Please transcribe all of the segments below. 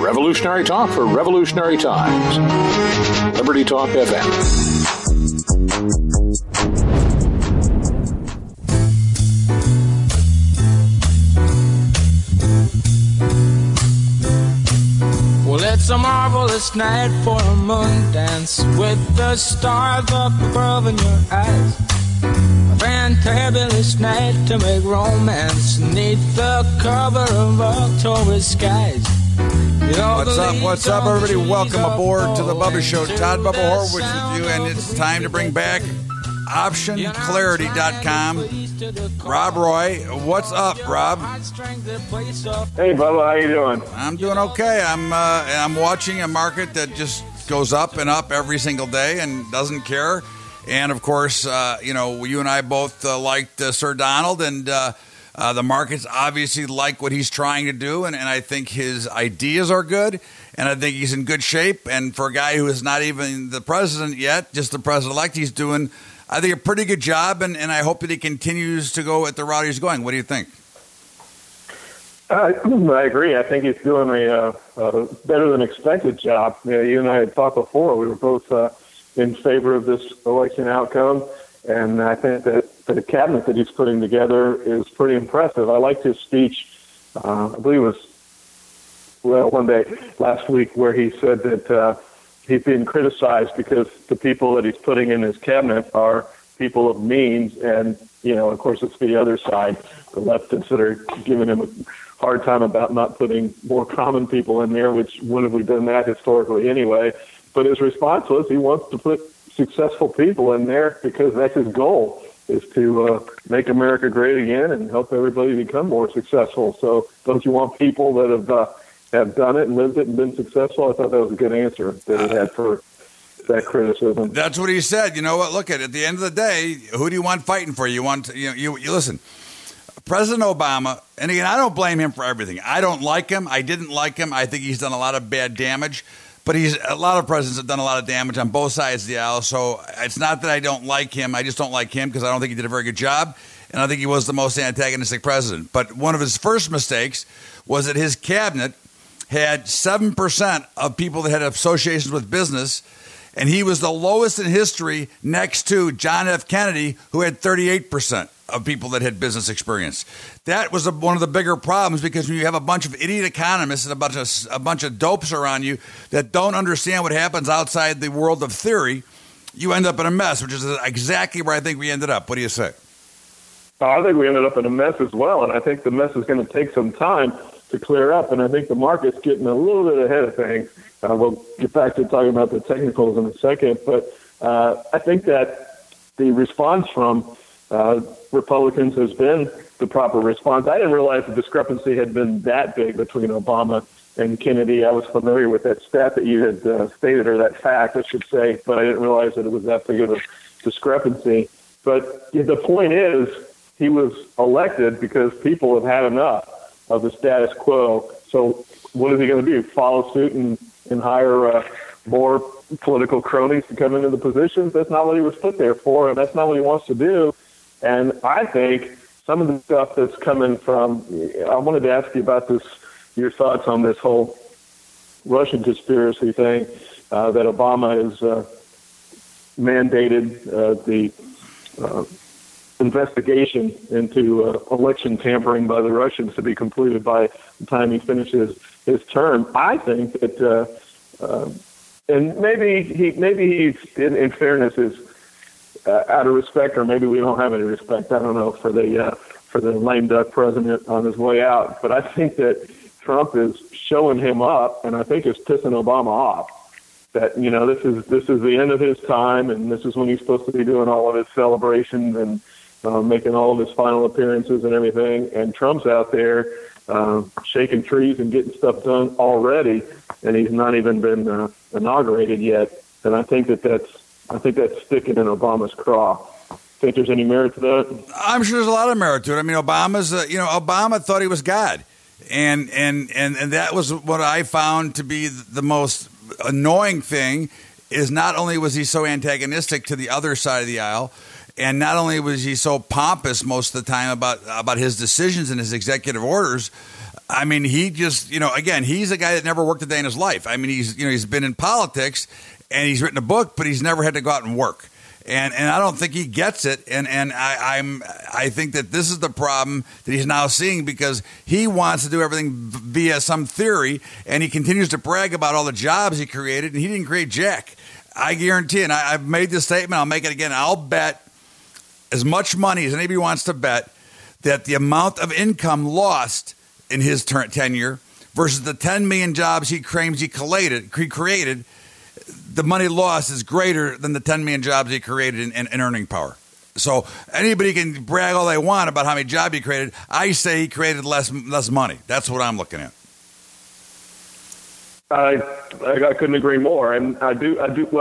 Revolutionary talk for revolutionary times. Liberty Talk FM. Well, it's a marvelous night for a moon dance with the stars up above in your eyes. A fantabulous night to make romance neath the cover of October skies. What's up, everybody? Welcome aboard to the Bubba Show. Todd Bubba Horwitz with you, and it's time to bring back OptionClarity.com. Rob Roy, what's up, Rob? Hey, Bubba, how you doing? I'm doing okay. I'm watching a market that just goes up and up every single day and doesn't care. And of course, you and I both liked Sir Donald, and the markets obviously like what he's trying to do, and I think his ideas are good, and I think he's in good shape. And for a guy who is not even the president yet, just the president-elect, he's doing, I think, a pretty good job, and I hope that he continues to go at the route he's going. What do you think? I agree. I think he's doing a better than expected job. You and I had talked before. We were both in favor of this election outcome, and I think that the cabinet that he's putting together is pretty impressive. I liked his speech, I believe it was one day last week, where he said that he's being criticized because the people that he's putting in his cabinet are people of means, and, of course, it's the other side, the leftists, that are giving him a hard time about not putting more common people in there, which when have we done that historically anyway? But his response was he wants to put successful people in there because that's his goal, is to make America great again and help everybody become more successful. So don't you want people that have done it and lived it and been successful? I thought that was a good answer that he had for that criticism. That's what he said. You know what? Look, at the end of the day, who do you want fighting for? You want you listen. President Obama, and again, I don't blame him for everything. I don't like him. I didn't like him. I think he's done a lot of bad damage. But a lot of presidents have done a lot of damage on both sides of the aisle. So it's not that I don't like him. I just don't like him because I don't think he did a very good job. And I think he was the most antagonistic president. But one of his first mistakes was that his cabinet had 7% of people that had associations with business. And he was the lowest in history next to John F. Kennedy, who had 38% of people that had business experience. That was one of the bigger problems, because when you have a bunch of idiot economists and a bunch of dopes around you that don't understand what happens outside the world of theory, you end up in a mess, which is exactly where I think we ended up. What do you say? I think we ended up in a mess as well, and I think the mess is going to take some time to clear up, and I think the market's getting a little bit ahead of things. We'll get back to talking about the technicals in a second, but I think that the response from Republicans has been the proper response. I didn't realize the discrepancy had been that big between Obama and Kennedy. I was familiar with that stat that you had stated, or that fact, I should say, but I didn't realize that it was that big of a discrepancy. But the point is, he was elected because people have had enough of the status quo. So what is he going to do? Follow suit and hire more political cronies to come into the positions? That's not what he was put there for, and that's not what he wants to do. And I think some of the stuff that's coming from, I wanted to ask you about this, your thoughts on this whole Russian conspiracy thing, that Obama has mandated the investigation into election tampering by the Russians to be completed by the time he finishes his term. I think that, and maybe he's in fairness, is out of respect, or maybe we don't have any respect, I don't know, for the lame duck president on his way out. But I think that Trump is showing him up, and I think it's pissing Obama off. That, this is the end of his time, and this is when he's supposed to be doing all of his celebrations and making all of his final appearances and everything. And Trump's out there shaking trees and getting stuff done already, and he's not even been inaugurated yet. And I think that's sticking in Obama's craw. Think there's any merit to that? I'm sure there's a lot of merit to it. I mean, Obama thought he was God, and that was what I found to be the most annoying thing. Is not only was he so antagonistic to the other side of the aisle, and not only was he so pompous most of the time about his decisions and his executive orders, I mean, he just, again, he's a guy that never worked a day in his life. I mean, he's been in politics and he's written a book, but he's never had to go out and work. And I don't think he gets it. And I think that this is the problem that he's now seeing, because he wants to do everything via some theory, and he continues to brag about all the jobs he created, and he didn't create jack. I guarantee, and I've made this statement, I'll make it again, I'll bet as much money as anybody wants to bet that the amount of income lost in his tenure versus the 10 million jobs he claims he created, the money lost is greater than the 10 million jobs he created in earning power. So anybody can brag all they want about how many jobs he created. I say he created less money. That's what I'm looking at. I couldn't agree more, and I do have a.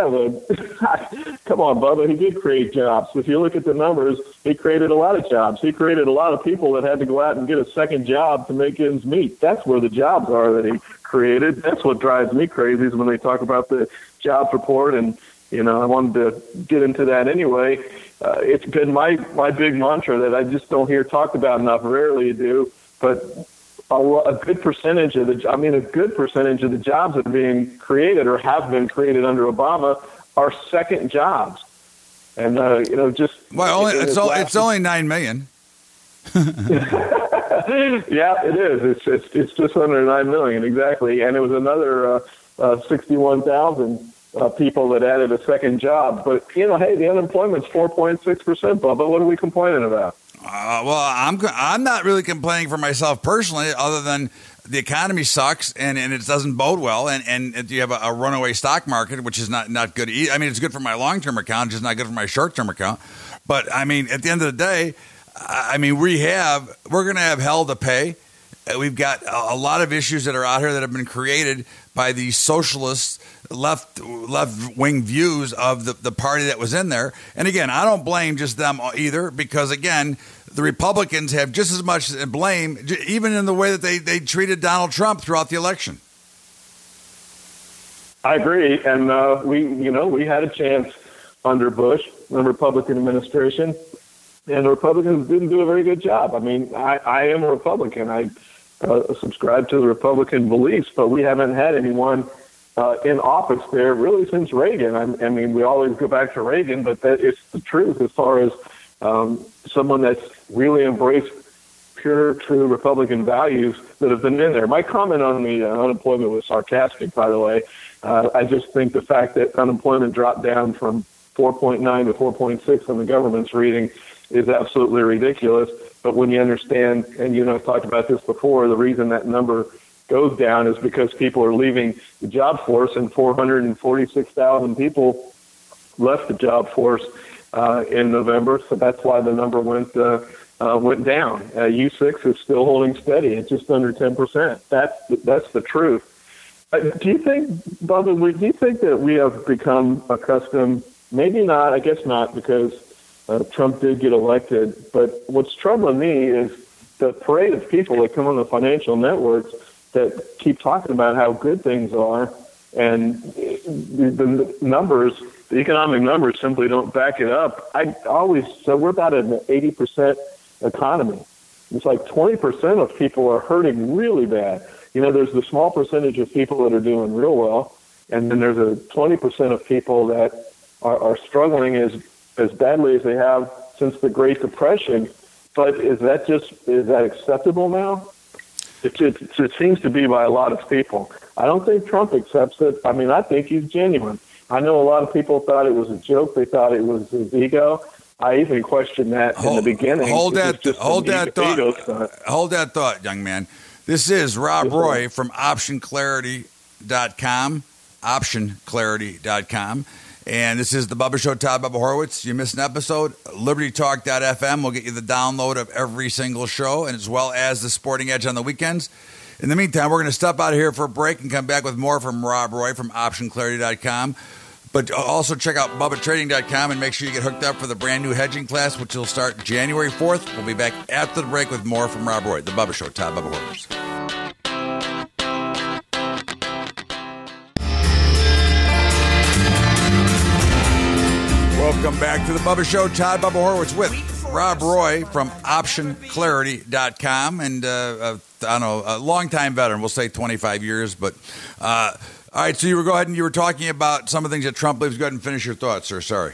Come on, Bubba. He did create jobs. If you look at the numbers, he created a lot of jobs. He created a lot of people that had to go out and get a second job to make ends meet. That's where the jobs are that he created. That's what drives me crazy is when they talk about the jobs report, and I wanted to get into that anyway. It's been my big mantra that I just don't hear talked about enough. Rarely do, but. A good percentage of the jobs that are being created or have been created under Obama are second jobs, and it's only 9 million. Yeah, it is. It's just under 9 million exactly, and it was another 61,000 people that added a second job. But hey, the unemployment's 4.6%, Bubba. What are we complaining about? Well, I'm not really complaining for myself personally, other than the economy sucks and it doesn't bode well, and you have a runaway stock market, which is not good. I mean, it's good for my long-term account, just not good for my short-term account. But I mean, at the end of the day, I mean, we're going to have hell to pay. We've got a lot of issues that are out here that have been created by the socialist left-wing views of the party that was in there. And again, I don't blame just them either, because again, the Republicans have just as much blame, even in the way that they treated Donald Trump throughout the election. I agree, and we had a chance under Bush, the Republican administration, and the Republicans didn't do a very good job. I mean, I am a Republican. I subscribe to the Republican beliefs, but we haven't had anyone in office there really since Reagan. I mean, we always go back to Reagan, but that is the truth as far as someone that's really embraced pure, true Republican values that have been in there. My comment on the unemployment was sarcastic, by the way. I just think the fact that unemployment dropped down from 4.9 to 4.6 on the government's reading is absolutely ridiculous. But when you understand, and I've talked about this before, the reason that number goes down is because people are leaving the job force, and 446,000 people left the job force in November. So that's why the number went down. U6 is still holding steady at just under 10%. That's the truth. Do you think, Bubba, that we have become accustomed? Maybe not. I guess not, because Trump did get elected. But what's troubling me is the parade of people that come on the financial networks that keep talking about how good things are, and the numbers, the economic numbers, simply don't back it up. So we're about an 80% economy. It's like 20% of people are hurting really bad. There's the small percentage of people that are doing real well, and then there's a 20% of people that are struggling as badly as they have since the Great Depression. But is that acceptable now? It seems to be by a lot of people. I don't think Trump accepts it. I mean, I think he's genuine. I know a lot of people thought it was a joke. They thought it was his ego. I even questioned that in the beginning. Hold that thought, young man. This is Rob Roy from OptionClarity.com. OptionClarity.com. And this is the Bubba Show, Todd Bubba Horowitz. You missed an episode, LibertyTalk.fm will get you the download of every single show, and as well as the Sporting Edge on the weekends. In the meantime, we're going to step out of here for a break and come back with more from Rob Roy from OptionClarity.com. But also check out BubbaTrading.com and make sure you get hooked up for the brand new hedging class, which will start January 4th. We'll be back after the break with more from Rob Roy, the Bubba Show, Todd Bubba Horowitz. Welcome back to the Bubba Show. Todd Bubba Horowitz with Rob Roy from OptionClarity.com. And I don't know, a longtime veteran. We'll say 25 years. But all right, so you were talking about some of the things that Trump believes. Go ahead and finish your thoughts, sir. Sorry.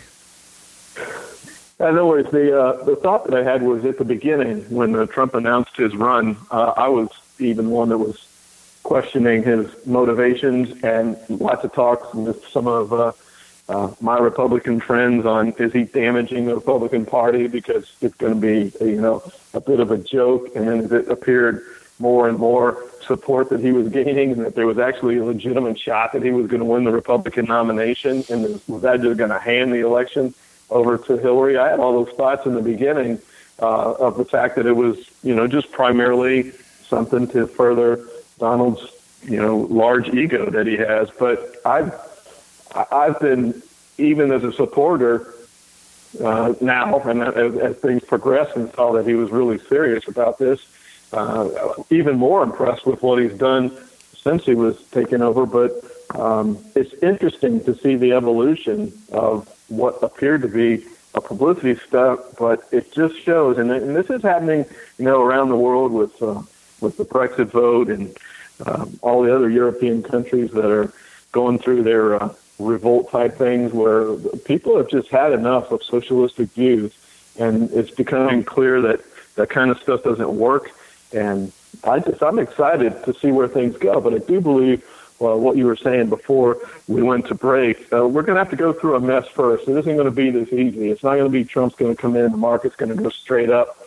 No worries. The thought that I had was at the beginning when Trump announced his run, I was even one that was questioning his motivations, and lots of talks with some of my Republican friends on, is he damaging the Republican Party because it's going to be, a bit of a joke, and then it appeared more and more support that he was gaining, and that there was actually a legitimate shot that he was going to win the Republican nomination, and was that just going to hand the election over to Hillary? I had all those thoughts in the beginning of the fact that it was, just primarily something to further Donald's, large ego that he has. But I've been, even as a supporter now, and as things progressed and saw that he was really serious about this, even more impressed with what he's done since he was taken over. But it's interesting to see the evolution of what appeared to be a publicity stunt, but it just shows, and this is happening, around the world with the Brexit vote and all the other European countries that are going through their revolt type things, where people have just had enough of socialistic views, and it's becoming clear that that kind of stuff doesn't work. And I'm excited to see where things go, but I do believe, well, what you were saying before we went to break, we're going to have to go through a mess first. It isn't going to be this easy. It's not going to be Trump's going to come in, the market's going to go straight up.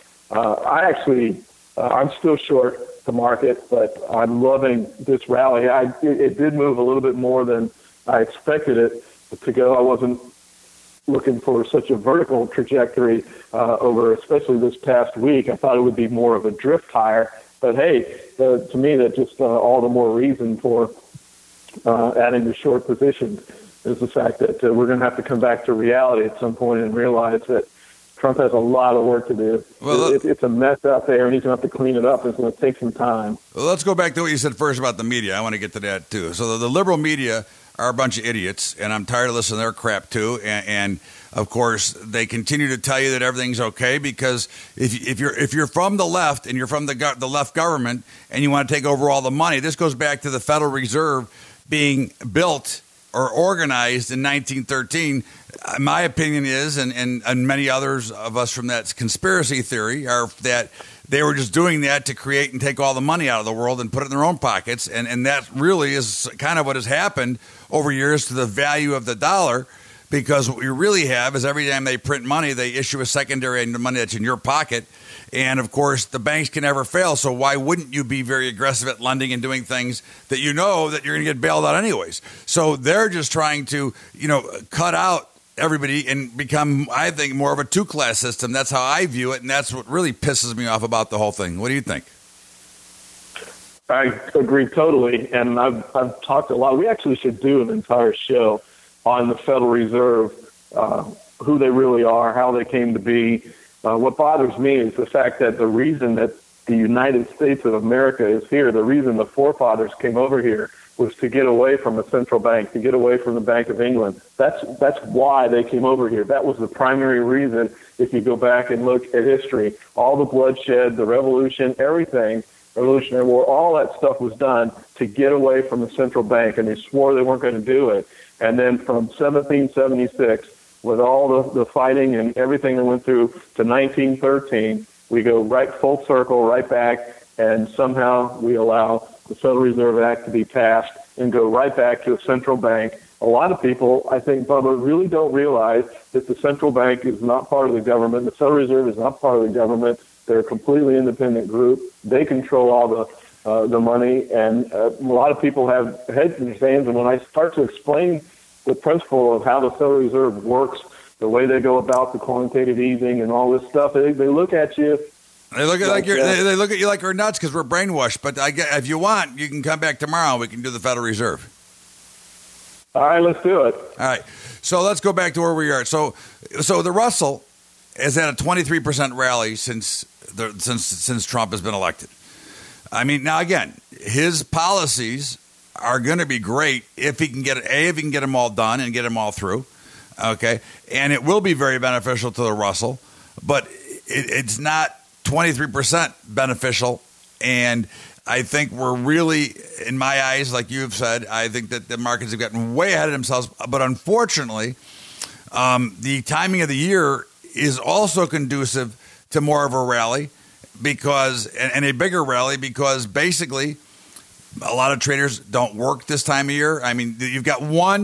I'm still short the market, but I'm loving this rally. It did move a little bit more than I expected it to go. I wasn't looking for such a vertical trajectory over, especially this past week. I thought it would be more of a drift higher. But hey, to me, that just all the more reason for adding the short positions is the fact that we're going to have to come back to reality at some point and realize that Trump has a lot of work to do. Well, it's a mess out there, and he's going to have to clean it up. It's going to take some time. Well, let's go back to what you said first about the media. I want to get to that, too. So the liberal media are a bunch of idiots, and I'm tired of listening to their crap, too. And of course, they continue to tell you that everything's okay because if you're from the left and you're from the left government and you want to take over all the money, this goes back to the Federal Reserve being built or organized in 1913. My opinion is, and many others of us from that conspiracy theory, are that they were just doing that to create and take all the money out of the world and put it in their own pockets. And that really is kind of what has happened over years to the value of the dollar, because what you really have is every time they print money, they issue a secondary money that's in your pocket. And, of course, the banks can never fail. So why wouldn't you be very aggressive at lending and doing things that you know that you're going to get bailed out anyways? So they're just trying to, cut out everybody and become, I think, more of a two-class system. That's how I view it, and that's what really pisses me off about the whole thing. What do you think? I agree totally, and I've talked a lot. We actually should do an entire show on the Federal Reserve, who they really are, how they came to be. What bothers me is the fact that the reason that the United States of America is here, the reason the forefathers came over here, was to get away from a central bank, to get away from the Bank of England. That's why they came over here. That was the primary reason. If you go back and look at history, all the bloodshed, the revolution, everything, Revolutionary War, all that stuff was done to get away from the central bank, and they swore they weren't going to do it. And then from 1776, with all the fighting and everything that went through, to 1913, we go right full circle, right back, and somehow we allow the Federal Reserve Act to be passed and go right back to a central bank. A lot of people, I think, Bubba, really don't realize that the central bank is not part of the government. The Federal Reserve is not part of the government. They're a completely independent group. They control all the money, and a lot of people have heads in their sands. And when I start to explain the principle of how the Federal Reserve works, the way they go about the quantitative easing and all this stuff, they look at you. They look at they look at you like we're nuts because we're brainwashed. But if you want, you can come back tomorrow. We can do the Federal Reserve. All right, let's do it. All right, so let's go back to where we are. So the Russell has had a 23% rally since Trump has been elected. I mean, now again, his policies are going to be great if he can get them all done and get them all through. Okay, and it will be very beneficial to the Russell, but it's not 23% beneficial. And I think we're really, in my eyes, like you have said, I think that the markets have gotten way ahead of themselves. But unfortunately, the timing of the year is also conducive to more of a rally and a bigger rally because basically a lot of traders don't work this time of year. I mean, you've got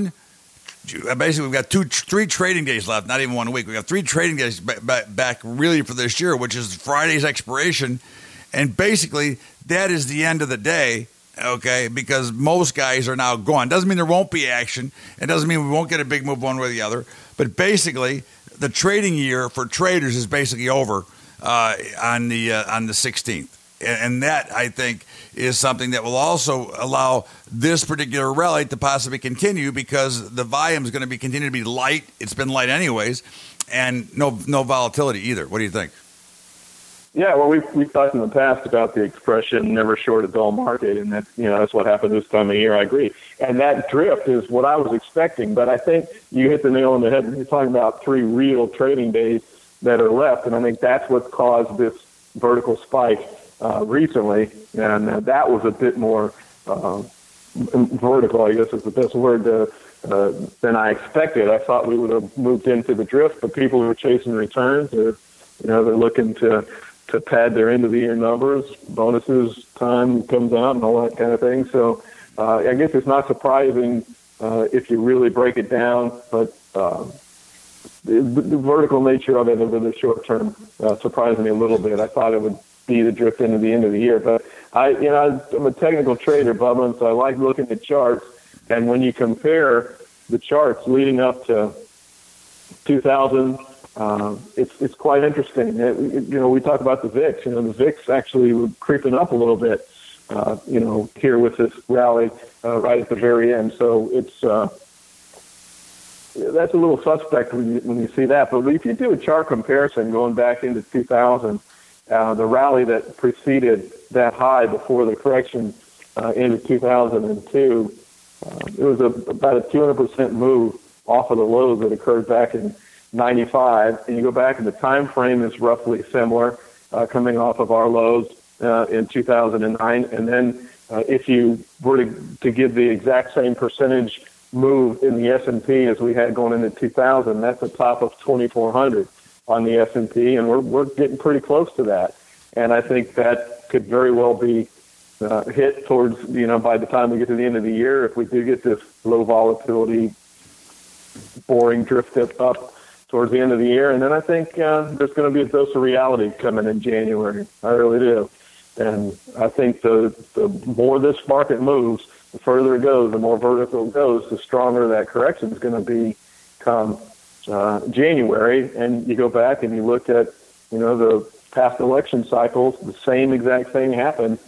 we've got 3 trading days left, not even 1 week. We've got 3 trading days back really for this year, which is Friday's expiration. And basically, that is the end of the day, okay, because most guys are now gone. Doesn't mean there won't be action. It doesn't mean we won't get a big move one way or the other. But basically, the trading year for traders is basically over on the 16th. And that, I think, is something that will also allow this particular rally to possibly continue because the volume is going to continue to be light. It's been light anyways, and no volatility either. What do you think? Yeah, well, we've talked in the past about the expression "never short a dull market," and that's what happened this time of year. I agree, and that drift is what I was expecting. But I think you hit the nail on the head. You're talking about 3 real trading days that are left, and I think that's what's caused this vertical spike recently, and that was a bit more vertical, I guess is the best word, than I expected. I thought we would have moved into the drift, but people who are chasing returns, they're looking to pad their end of the year numbers, bonuses, time comes out, and all that kind of thing. So I guess it's not surprising if you really break it down, but the vertical nature of it over the short term surprised me a little bit. I thought it would be the drift into the end of the year. But I'm a technical trader, Bubba, and so I like looking at charts. And when you compare the charts leading up to 2000, it's quite interesting. We talk about the VIX. The VIX actually was creeping up a little bit, here with this rally right at the very end. So it's that's a little suspect when you see that. But if you do a chart comparison going back into 2000, the rally that preceded that high before the correction into 2002, it was about a 200% move off of the lows that occurred back in 95. And you go back, and the time frame is roughly similar, coming off of our lows in 2009. And then if you were to give the exact same percentage move in the S&P as we had going into 2000, that's a top of 2,400 on the S&P, and we're getting pretty close to that. And I think that could very well be hit towards, by the time we get to the end of the year, if we do get this low volatility, boring drift up towards the end of the year. And then I think there's going to be a dose of reality coming in January. I really do. And I think the more this market moves, the further it goes, the more vertical it goes, the stronger that correction is going to be come January. And you go back and you look at, the past election cycles, the same exact thing happened,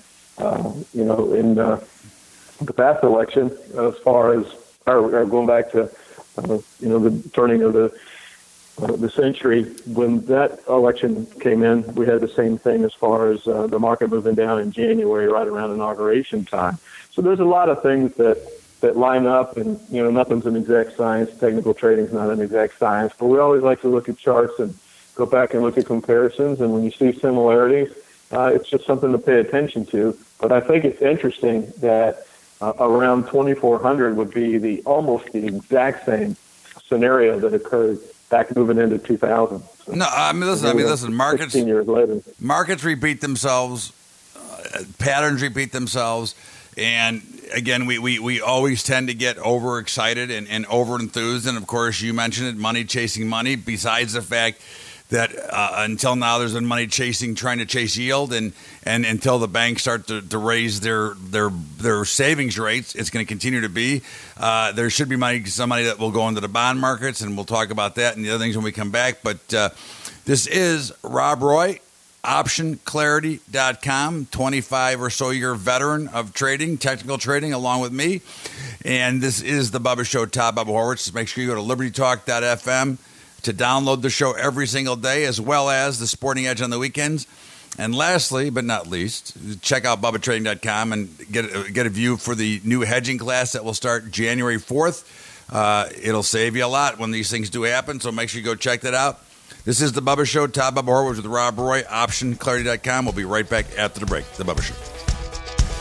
in the past election as far as, or going back to, the turning of the century. When that election came in, we had the same thing as far as the market moving down in January, right around inauguration time. So there's a lot of things that line up, and nothing's an exact science. Technical trading's not an exact science, but we always like to look at charts and go back and look at comparisons. And when you see similarities, it's just something to pay attention to. But I think it's interesting that around 2,400 would be almost the exact same scenario that occurred back moving into 2000. So, no, listen. Markets 16 years later. Markets repeat themselves. Patterns repeat themselves. And again, we always tend to get overexcited and over-enthused. And, of course, you mentioned it, money chasing money, besides the fact that until now there's been money trying to chase yield. And until the banks start to raise their savings rates, it's going to continue to be. There should be some money that will go into the bond markets, and we'll talk about that and the other things when we come back. But this is Rob Roy, OptionClarity.com, 25 or so year veteran of trading, technical trading, along with me. And this is the Bubba Show, Todd Bubba Horwitz. Make sure you go to LibertyTalk.fm to download the show every single day, as well as the Sporting Edge on the weekends. And lastly, but not least, check out BubbaTrading.com and get a view for the new hedging class that will start January 4th. It'll save you a lot when these things do happen, so make sure you go check that out. This is The Bubba Show. Todd Bubba Horwitz with Rob Roy, OptionClarity.com. We'll be right back after the break. The Bubba Show.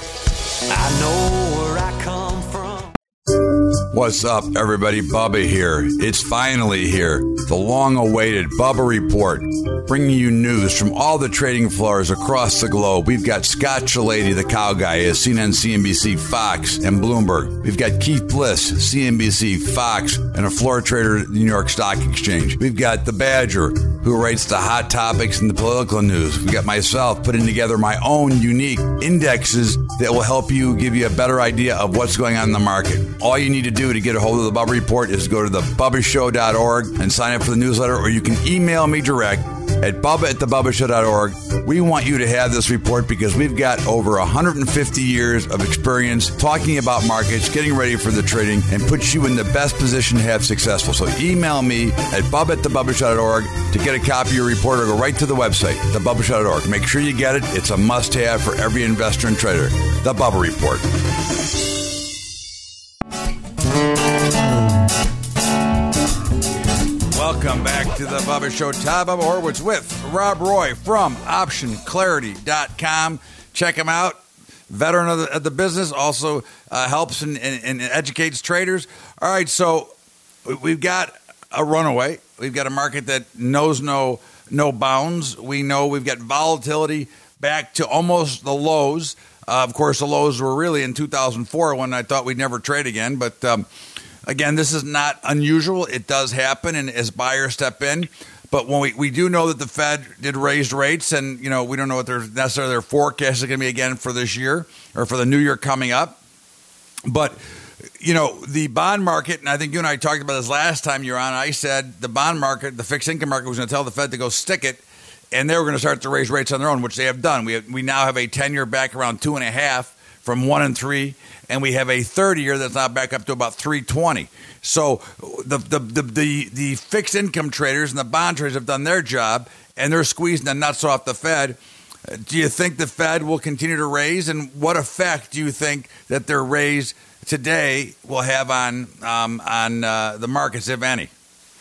I know where I come from. What's up, everybody? Bubba here. It's finally here. The long-awaited Bubba Report, bringing you news from all the trading floors across the globe. We've got Scott Shellady, the cow guy, at CNN, CNBC, Fox, and Bloomberg. We've got Keith Bliss, CNBC, Fox, and a floor trader at the New York Stock Exchange. We've got the Badger, who rates the hot topics in the political news. We've got myself putting together my own unique indexes that will help you, give you a better idea of what's going on in the market. All you need to do to get a hold of the Bubba Report is go to thebubbashow.org and sign up for the newsletter, or you can email me direct at bubba@thebubbashow.org. We want you to have this report because we've got over 150 years of experience talking about markets, getting ready for the trading, and put you in the best position to have successful. So email me at bubba@thebubbashow.org to get a copy of your report, or go right to the website, thebubbashow.org. Make sure you get it. It's a must-have for every investor and trader. The Bubba Report. Welcome back to the Bubba Show. Todd Bubba Horwitz with Rob Roy from OptionClarity.com. Check him out. Veteran of the business, also helps and educates traders. All right, so we've got a runaway. We've got a market that knows no bounds. We know we've got volatility back to almost the lows. Of course, the lows were really in 2004 when I thought we'd never trade again, but again, this is not unusual. It does happen, and as buyers step in. But when we do know that the Fed did raise rates, and we don't know what their forecast is going to be again for this year or for the new year coming up. But the bond market, and I think you and I talked about this last time you were on. I said the bond market, the fixed income market, was going to tell the Fed to go stick it, and they were going to start to raise rates on their own, which they have done. We now have a 10-year back around 2.5 from 1 and 3. And we have a 30-year that's now back up to about 3.20. So the fixed income traders and the bond traders have done their job, and they're squeezing the nuts off the Fed. Do you think the Fed will continue to raise, and what effect do you think that their raise today will have on the markets, if any?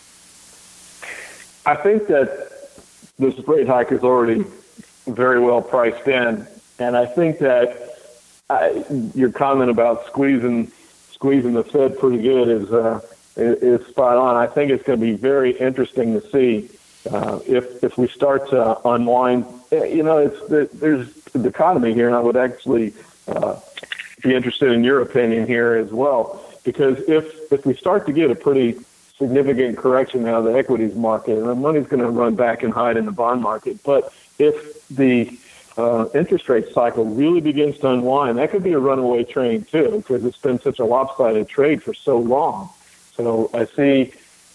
I think that this rate hike is already very well priced in, and I think that your comment about squeezing the Fed pretty good is spot on. I think it's going to be very interesting to see if we start to unwind. There's the economy here, and I would actually be interested in your opinion here as well, because if we start to get a pretty significant correction out of the equities market, and the money's going to run back and hide in the bond market, but if the interest rate cycle really begins to unwind, that could be a runaway train too, because it's been such a lopsided trade for so long. So I see,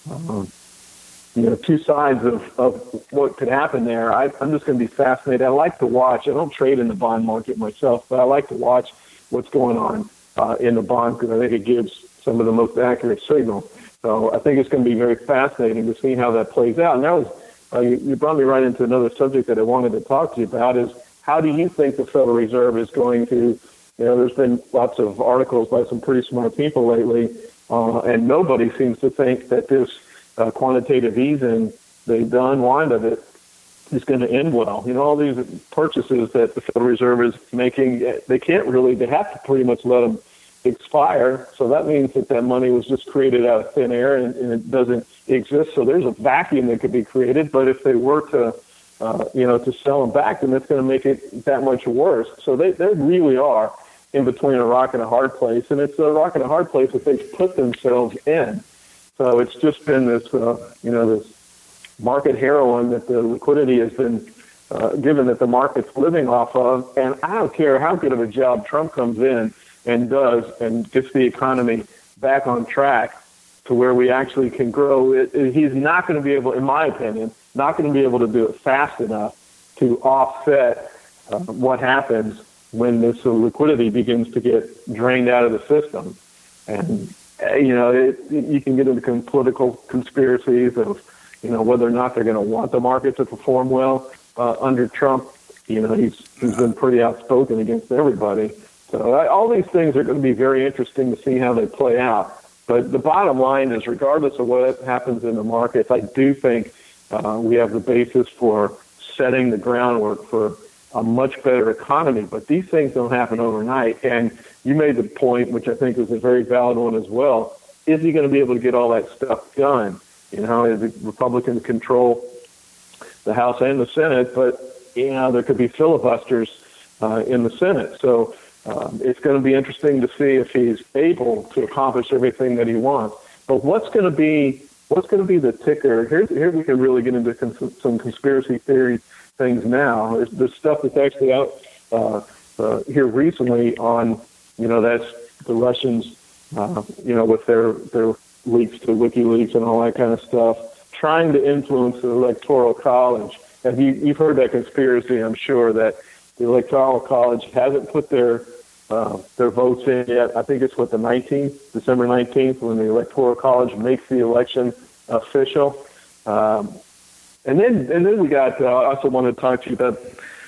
two sides of what could happen there. I'm just going to be fascinated. I like to watch. I don't trade in the bond market myself, but I like to watch what's going on in the bond, because I think it gives some of the most accurate signal. So I think it's going to be very fascinating to see how that plays out. And that was you brought me right into another subject that I wanted to talk to you about, is how do you think the Federal Reserve is going to, there's been lots of articles by some pretty smart people lately, and nobody seems to think that this quantitative easing, the unwind of it, is going to end well. All these purchases that the Federal Reserve is making, they have to pretty much let them expire. So that means that money was just created out of thin air, and it doesn't exist. So there's a vacuum that could be created. But if they were to sell them back, then that's going to make it that much worse. So they really are in between a rock and a hard place, and it's a rock and a hard place that they've put themselves in. So it's just been this, this market heroin that the liquidity has been given, that the market's living off of. And I don't care how good of a job Trump comes in and does and gets the economy back on track to where we actually can grow. He's not going to be able, in my opinion, not going to be able to do it fast enough to offset what happens when this liquidity begins to get drained out of the system. And, you can get into political conspiracies of, whether or not they're going to want the market to perform well under Trump. He's been pretty outspoken against everybody. So all these things are going to be very interesting to see how they play out. But the bottom line is, regardless of what happens in the markets, I do think we have the basis for setting the groundwork for a much better economy. But these things don't happen overnight. And you made the point, which I think is a very valid one as well. Is he going to be able to get all that stuff done? The Republicans control the House and the Senate, but there could be filibusters in the Senate. So it's going to be interesting to see if he's able to accomplish everything that he wants. But what's going to be the ticker? Here we can really get into some conspiracy theory things now. There's stuff that's actually out here recently on, that's the Russians, with their leaks to WikiLeaks and all that kind of stuff, trying to influence the Electoral College. And you've heard that conspiracy, I'm sure, that the Electoral College hasn't put their votes in yet. I think it's the 19th, December 19th, when the Electoral College makes the election official. And then we got. I also want to talk to you about.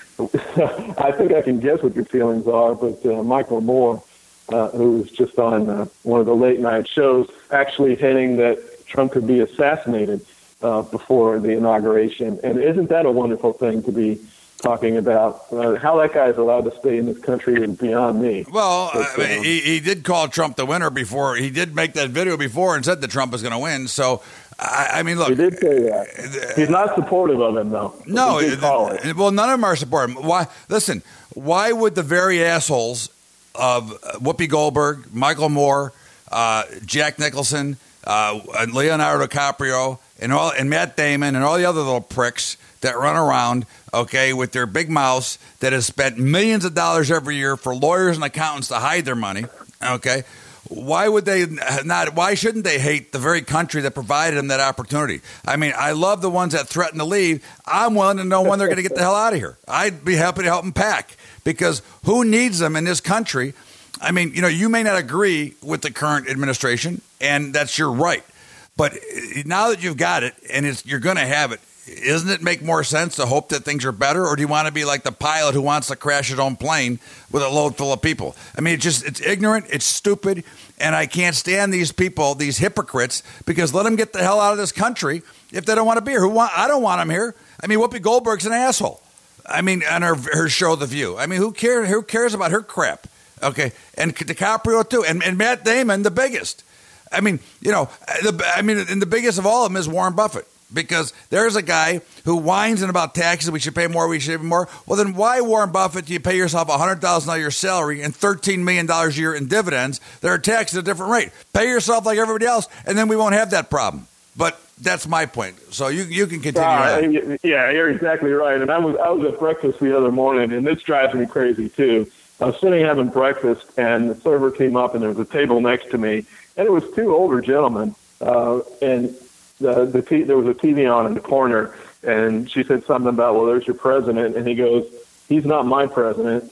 I think I can guess what your feelings are, but Michael Moore, who was just on one of the late night shows, actually hinting that Trump could be assassinated before the inauguration. And isn't that a wonderful thing to be talking about? How that guy is allowed to stay in this country is beyond me. Well, he did call Trump the winner before. He did make that video before and said that Trump was going to win. So, I mean, look. He did say that. He's not supportive of him, though. No. Well, none of them are supportive. Why? Listen, why would the very assholes of Whoopi Goldberg, Michael Moore, Jack Nicholson, and Leonardo DiCaprio, and Matt Damon, and all the other little pricks that run around, okay, with their big mouths that have spent millions of dollars every year for lawyers and accountants to hide their money, okay? Why would they not? Why shouldn't they hate the very country that provided them that opportunity? I mean, I love the ones that threaten to leave. I'm willing to know when they're going to get the hell out of here. I'd be happy to help them pack, because who needs them in this country? I mean, you may not agree with the current administration, and that's your right. But now that you've got it and you're going to have it, doesn't it make more sense to hope that things are better? Or do you want to be like the pilot who wants to crash his own plane with a load full of people? I mean, it's ignorant, it's stupid, and I can't stand these people, these hypocrites, because let them get the hell out of this country if they don't want to be here. I don't want them here. I mean, Whoopi Goldberg's an asshole. I mean, on her show, The View. I mean, who cares about her crap? Okay, and DiCaprio too, and Matt Damon, the biggest. I mean, and the biggest of all of them is Warren Buffett, because there's a guy who whines about taxes. We should pay more. We should pay more. Well, then why, Warren Buffett, do you pay yourself $100,000 a year salary and $13 million a year in dividends that are taxed at a different rate? Pay yourself like everybody else, and then we won't have that problem. But that's my point. So you can continue. Yeah, you're exactly right. And I was at breakfast the other morning, and this drives me crazy too. I was sitting having breakfast, and the server came up, and there was a table next to me, and it was two older gentlemen, and there was a TV on in the corner, and she said something about, well, there's your president, and he goes, he's not my president.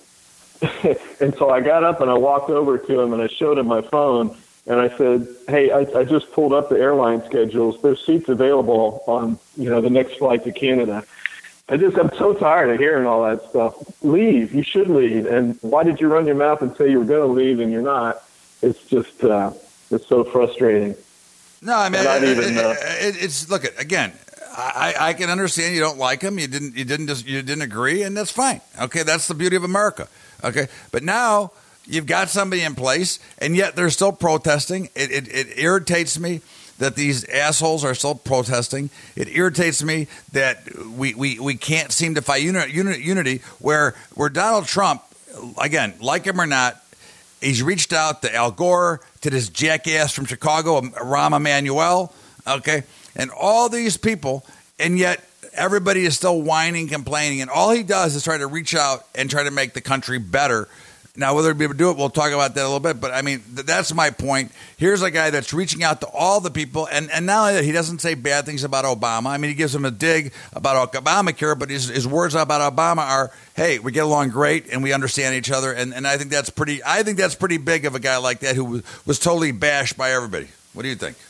And so I got up and I walked over to him and I showed him my phone, and I said, hey, I just pulled up the airline schedules. There's seats available on, the next flight to Canada. I'm so tired of hearing all that stuff. Leave. You should leave. And why did you run your mouth and say you were going to leave and you're not? It's just, it's so frustrating. No, I mean, it's look again. I can understand you don't like him. You didn't agree, and that's fine. Okay, that's the beauty of America. Okay, but now you've got somebody in place, and yet they're still protesting. It irritates me that these assholes are still protesting. It irritates me that we can't seem to find unity where Donald Trump, again, like him or not, he's reached out to Al Gore, to this jackass from Chicago, Rahm Emanuel, okay, and all these people, and yet everybody is still whining, complaining, and all he does is try to reach out and try to make the country better. Now, whether he'll be able to do it, we'll talk about that a little bit, but I mean, that's my point. Here's a guy that's reaching out to all the people, and not only that, he doesn't say bad things about Obama. I mean, he gives him a dig about Obamacare, but his words about Obama are, hey, we get along great, and we understand each other, and I think that's pretty big of a guy like that who was totally bashed by everybody. What do you think?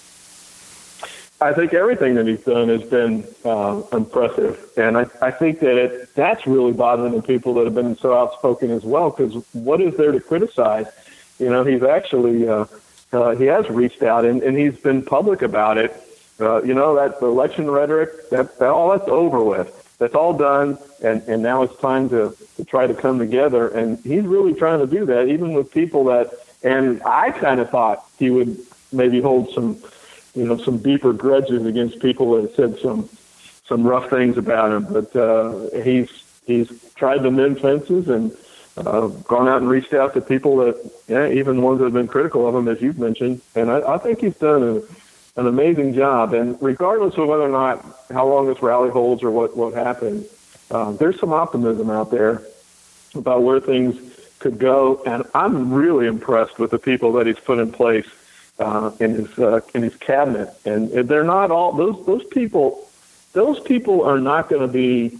I think everything that he's done has been impressive, and I think that that's really bothering the people that have been so outspoken as well, because what is there to criticize? He's actually he has reached out, and he's been public about it. That election rhetoric, that all that's over with. that's all done, and now it's time to try to come together. And he's really trying to do that, even with people that. And I kind of thought he would maybe hold some deeper grudges against people that said some rough things about him. But he's tried to mend fences and gone out and reached out to people that, even ones that have been critical of him, as you've mentioned. And I think he's done an amazing job. And regardless of whether or not how long this rally holds or what happens, there's some optimism out there about where things could go. And I'm really impressed with the people that he's put in place in his cabinet. And they're not all those people. Those people are not going to be,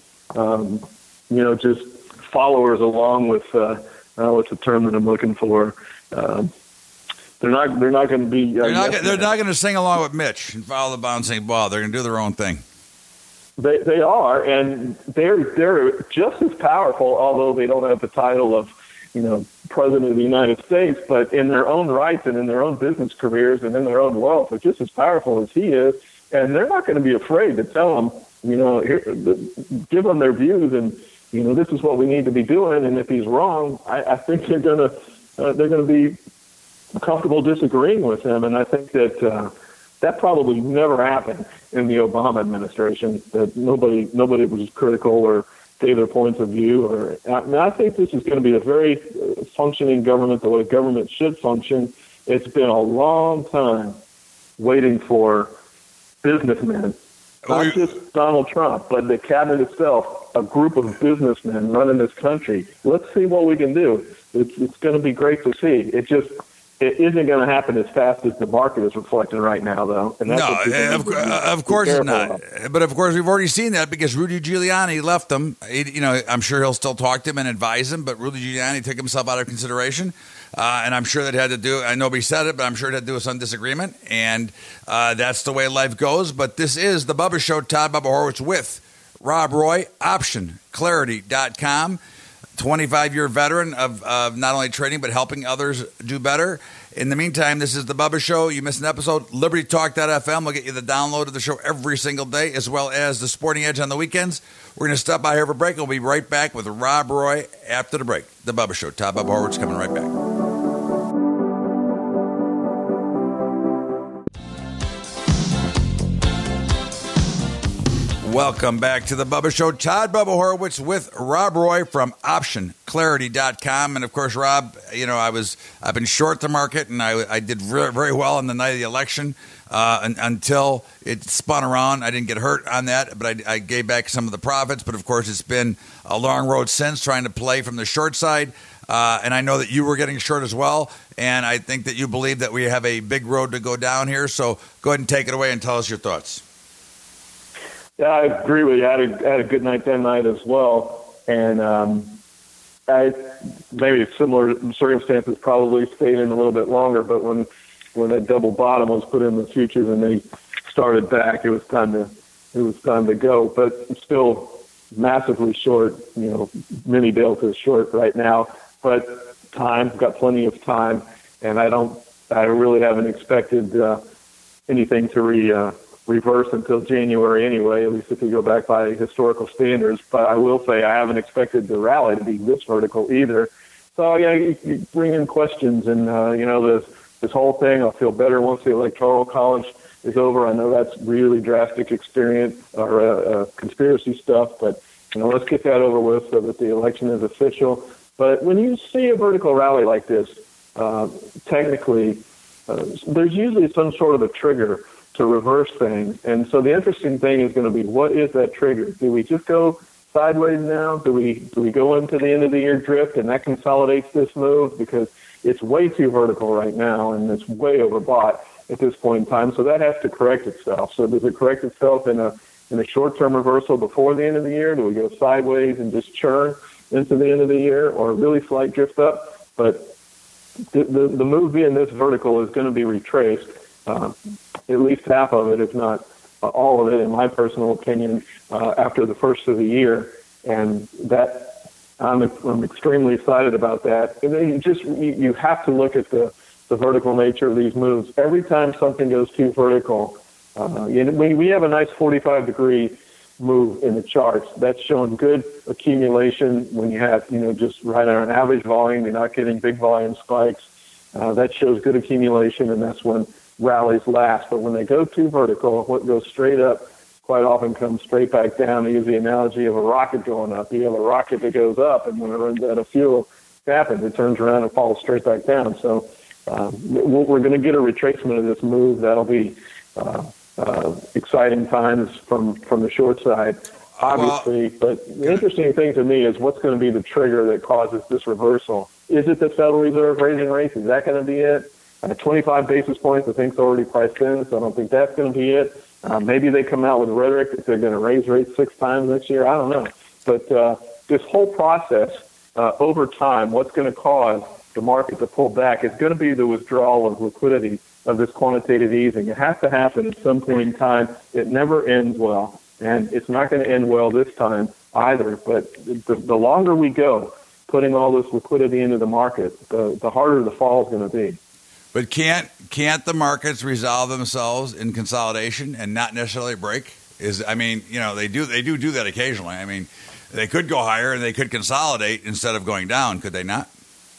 just followers along with what's the term that I'm looking for. They're not going to be. They're not going to sing along with Mitch and follow the bouncing ball. They're going to do their own thing. They are, and they're just as powerful, although they don't have the title of, President of the United States. But in their own rights and in their own business careers and in their own wealth, they're just as powerful as he is. And they're not going to be afraid to tell him, give them their views and. This is what we need to be doing, and if he's wrong, I think they're going to be comfortable disagreeing with him. And I think that probably never happened in the Obama administration. That nobody was critical or gave their points of view. I think this is going to be a very functioning government, the way government should function. It's been a long time waiting for businessmen. Not just Donald Trump, but the cabinet itself, a group of businessmen running this country. Let's see what we can do. It's going to be great to see. It isn't going to happen as fast as the market is reflecting right now, though. And that's of course it's not. But of course, we've already seen that because Rudy Giuliani left him. I'm sure he'll still talk to him and advise him, but Rudy Giuliani took himself out of consideration. And I'm sure that had to do, I know he said it, but I'm sure it had to do with some disagreement. And that's the way life goes. But this is The Bubba Show, Todd Bubba Horwitz with Rob Roy, OptionClarity.com, 25-year veteran of not only trading, but helping others do better. In the meantime, this is The Bubba Show. You miss an episode, LibertyTalk.fm will get you the download of the show every single day, as well as the Sporting Edge on the weekends. We're going to stop by here for a break. We'll be right back with Rob Roy after the break. The Bubba Show, Todd Bubba Horwitz coming right back. Welcome back to The Bubba Show. Todd Bubba Horwitz with Rob Roy from OptionClarity.com. And, of course, Rob, I've been short the market, and I did very, very well on the night of the election until it spun around. I didn't get hurt on that, but I gave back some of the profits. But, of course, it's been a long road since trying to play from the short side. And I know that you were getting short as well. And I think that you believe that we have a big road to go down here. So go ahead and take it away and tell us your thoughts. Yeah, I agree with you. I had a good night that night as well. And I maybe similar circumstances probably stayed in a little bit longer, but when that double bottom was put in the futures and they started back, it was time to go. But still massively short, mini delta is short right now. But got plenty of time, and I really haven't expected anything to reverse until January anyway, at least if you go back by historical standards. But I will say I haven't expected the rally to be this vertical either. So, you bring in questions, and, this whole thing, I'll feel better once the Electoral College is over. I know that's really drastic experience or conspiracy stuff, but, let's get that over with so that the election is official. But when you see a vertical rally like this, technically, there's usually some sort of a trigger to reverse things. And so the interesting thing is going to be, what is that trigger? Do we just go sideways now? Do we go into the end of the year drift and that consolidates this move? Because it's way too vertical right now and it's way overbought at this point in time. So that has to correct itself. So does it correct itself in a short-term reversal before the end of the year? Do we go sideways and just churn into the end of the year, or really slight drift up? But the move being this vertical is going to be retraced. At least half of it, if not all of it, in my personal opinion, after the first of the year, and that I'm extremely excited about that. And then you have to look at the vertical nature of these moves. Every time something goes too vertical, we have a nice 45-degree move in the charts. That's showing good accumulation when you have, just right on an average volume. You're not getting big volume spikes. That shows good accumulation, and that's when rallies last. But when they go too vertical, what goes straight up quite often comes straight back down. I use the analogy of a rocket going up. You have a rocket that goes up, and when it runs out of fuel, happens, it turns around and falls straight back down. So we're going to get a retracement of this move. That'll be exciting times from the short side, obviously. But the interesting thing to me is what's going to be the trigger that causes this reversal. Is it the Federal Reserve raising rates? Is that going to be it? 25 basis points, I think, is already priced in, so I don't think that's going to be it. Maybe they come out with rhetoric that they're going to raise rates 6 times next year. I don't know. But this whole process, over time, what's going to cause the market to pull back is going to be the withdrawal of liquidity of this quantitative easing. It has to happen at some point in time. It never ends well, and it's not going to end well this time either. But the longer we go putting all this liquidity into the market, the harder the fall is going to be. But can't the markets resolve themselves in consolidation and not necessarily break? They do that occasionally. I mean, they could go higher and they could consolidate instead of going down, could they not?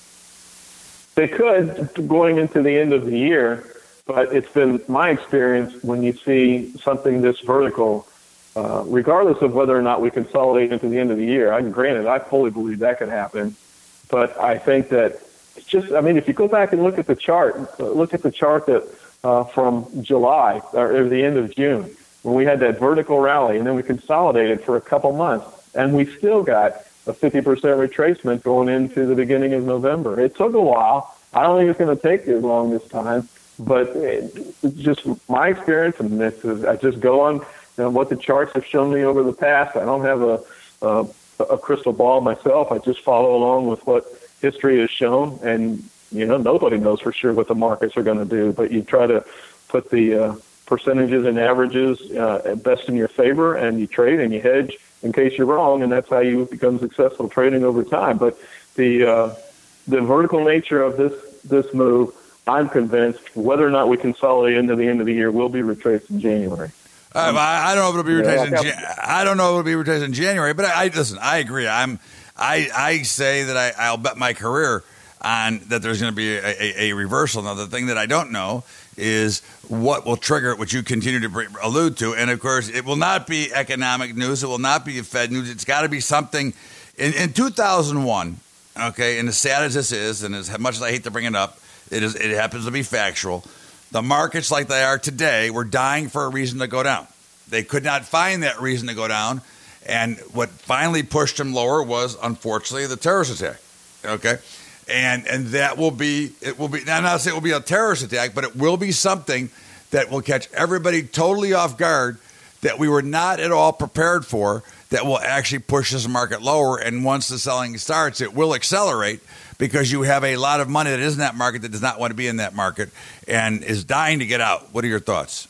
They could going into the end of the year, but it's been my experience when you see something this vertical, regardless of whether or not we consolidate into the end of the year. Granted, I fully believe that could happen, but I think that if you go back and look at the chart that from July or the end of June, when we had that vertical rally, and then we consolidated for a couple months, and we still got a 50% retracement going into the beginning of November. It took a while. I don't think it's going to take as long this time, but it's just my experience, and I just go on what the charts have shown me over the past. I don't have a crystal ball myself. I just follow along with what history has shown, and nobody knows for sure what the markets are going to do, but you try to put the percentages and averages best in your favor, and you trade and you hedge in case you're wrong, and that's how you become successful trading over time. But the vertical nature of this move, I'm convinced, whether or not we consolidate into the end of the year, will be retraced in January. I don't know if it'll be retraced. I don't know if it'll be retraced in January, but I agree. I say that I'll bet my career on that there's going to be a reversal. Now, the thing that I don't know is what will trigger it, which you continue to allude to. And, of course, it will not be economic news. It will not be Fed news. It's got to be something. In 2001, okay, and as sad as this is, and as much as I hate to bring it up, it happens to be factual, the markets like they are today were dying for a reason to go down. They could not find that reason to go down. And what finally pushed them lower was, unfortunately, the terrorist attack. Okay? And that will be, now I'm not saying it will be a terrorist attack, but it will be something that will catch everybody totally off guard that we were not at all prepared for, that will actually push this market lower. And once the selling starts, it will accelerate because you have a lot of money that is in that market that does not want to be in that market and is dying to get out. What are your thoughts?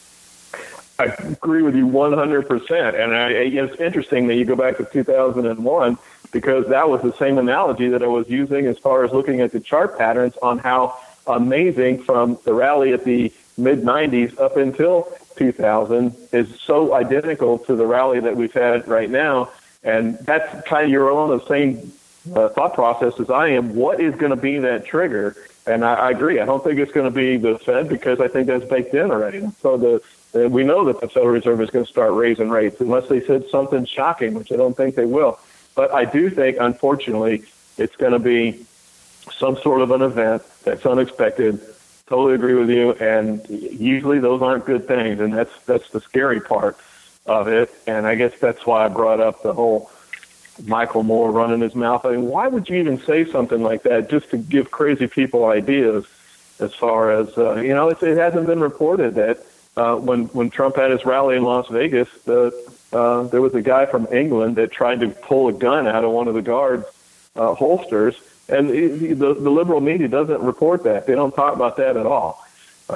I agree with you 100%. And it's interesting that you go back to 2001 because that was the same analogy that I was using as far as looking at the chart patterns on how amazing from the rally at the mid-90s up until 2000 is so identical to the rally that we've had right now. And that's kind of you're on the same thought process as I am. What is going to be that trigger? And I agree. I don't think it's going to be the Fed because I think that's baked in already. So we know that the Federal Reserve is going to start raising rates unless they said something shocking, which I don't think they will. But I do think, unfortunately, it's going to be some sort of an event that's unexpected. Totally agree with you. And usually those aren't good things. And that's the scary part of it. And I guess that's why I brought up the whole Michael Moore running his mouth. I mean, why would you even say something like that just to give crazy people ideas as far as, it hasn't been reported that when Trump had his rally in Las Vegas, there was a guy from England that tried to pull a gun out of one of the guards' holsters, and the liberal media doesn't report that. They don't talk about that at all.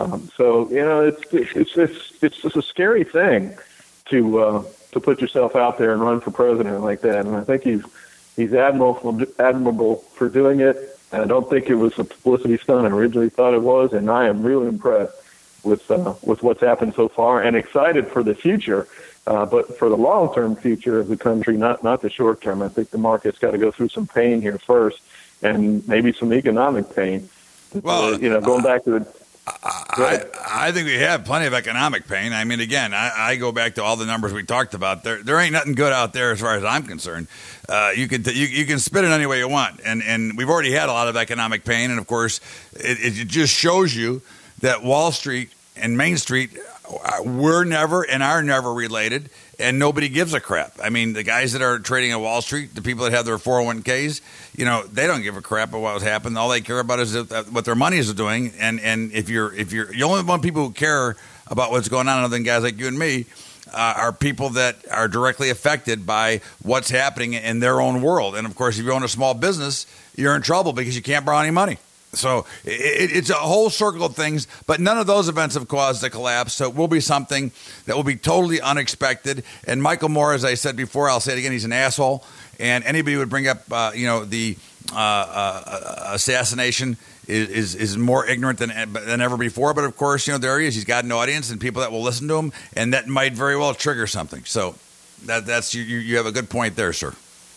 It's just a scary thing to put yourself out there and run for president like that. And I think he's admirable for doing it. And I don't think it was a publicity stunt I originally thought it was. And I am really impressed with what's happened so far and excited for the future. But for the long-term future of the country, not the short term, I think the market's got to go through some pain here first, and maybe some economic pain. Well, going back to the. I think we have plenty of economic pain. I mean, again, I go back to all the numbers we talked about. There ain't nothing good out there as far as I'm concerned. You can spin it any way you want, and we've already had a lot of economic pain. And of course, it just shows you that Wall Street and Main Street were never and are never related, and nobody gives a crap. I mean, the guys that are trading at Wall Street, the people that have their 401ks, they don't give a crap about what's happened. All they care about is what their money is doing. And if you're you only want people who care about what's going on, other than guys like you and me, are people that are directly affected by what's happening in their own world. And of course, if you own a small business, you're in trouble because you can't borrow any money. So it's a whole circle of things, but none of those events have caused a collapse. So it will be something that will be totally unexpected. And Michael Moore, as I said before, I'll say it again, he's an asshole. And anybody who would bring up, the assassination is more ignorant than ever before. But of course, there he is. He's got an audience and people that will listen to him, and that might very well trigger something. So that's you have a good point there, sir.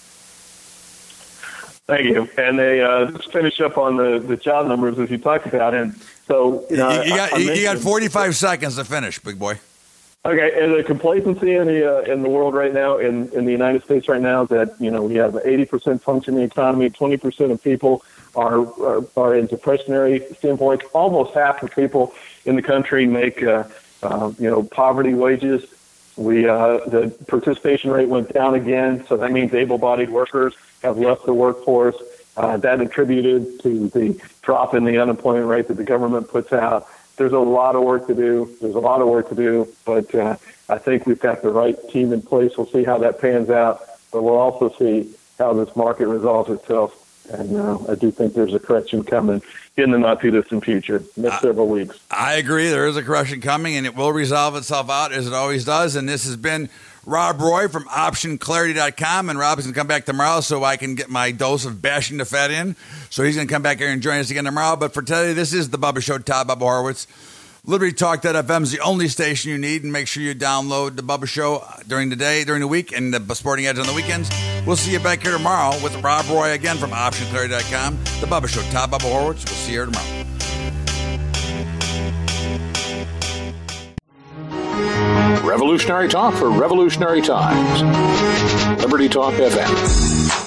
Thank you. And they just finish up on the job numbers as you talked about. And so you got 45 seconds to finish, big boy. Okay, and the complacency in the world right now, in the United States right now, is that we have an 80% functioning economy, 20% of people are in discretionary standpoint. Almost half the people in the country make poverty wages. The participation rate went down again, so that means able-bodied workers have left the workforce. That attributed to the drop in the unemployment rate that the government puts out. There's a lot of work to do. But I think we've got the right team in place. We'll see how that pans out, but we'll also see how this market resolves itself. And I do think there's a correction coming in the not-too-distant future, next several weeks. I agree. There is a correction coming, and it will resolve itself out as it always does. And this has been Rob Roy from OptionClarity.com, and Rob's going to come back tomorrow so I can get my dose of bashing the Fed in. So he's going to come back here and join us again tomorrow. But for today, this is The Bubba Show, Todd Bubba Horowitz. Liberty Talk.fm is the only station you need, and make sure you download The Bubba Show during the week, and the Sporting Edge on the weekends. We'll see you back here tomorrow with Rob Roy again from OptionClarity.com. The Bubba Show, Todd Bubba Horowitz. We'll see you here tomorrow. Revolutionary talk for revolutionary times. Liberty Talk FM.